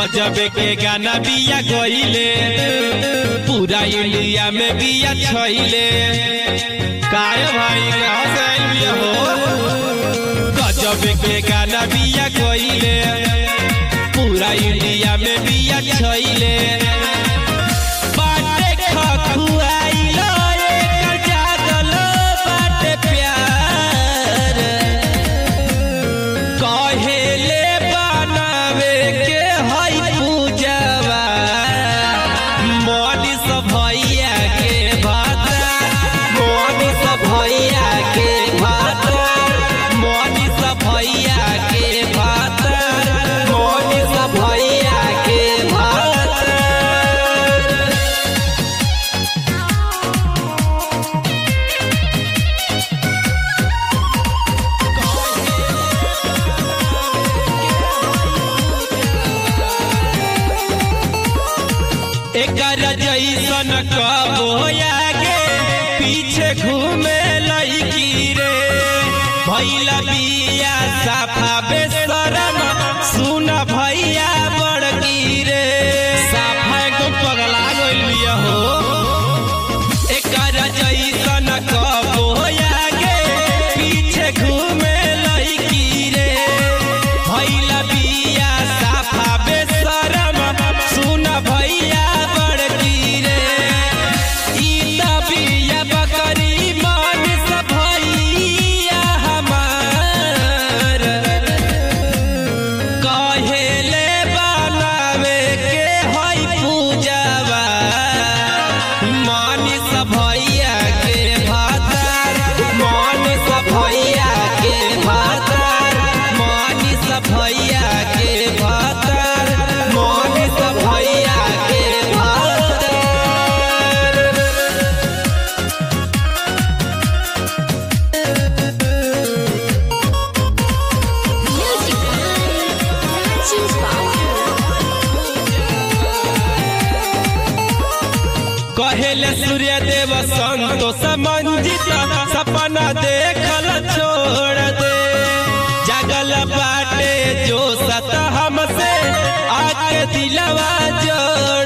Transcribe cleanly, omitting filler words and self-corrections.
गजब के गाना बिया गईले पूरा इंडिया में बिया छईले काय भाई बिया हो गजब के गाना बिया गईले पूरा इंडिया में बिया छईले बाटे खखुआइलो एकर जागल बाटे प्यार कहेले बनावे के हई पूजवा मोदी सब भैया के भाता मोदी सब भैया के भाता मोदी सब भैया के भाता मोदी सब भैया के भाता एकर जैसन कबो आगे पीछे घूमे लईकी रे भैला बिया साफा बेशरम सुन भैया बड़की रे साफा को पगला गइल बिया हो एकर जैसन कबो आगे पीछे घूमे लईकी रे भैला बिया साफा बेशरम सुन भैया कहेले सूर्य देव संतोष मंजित सपना देखल छोड़ दे जगल बाटे जो सत हमसे आके दिलवा जोड़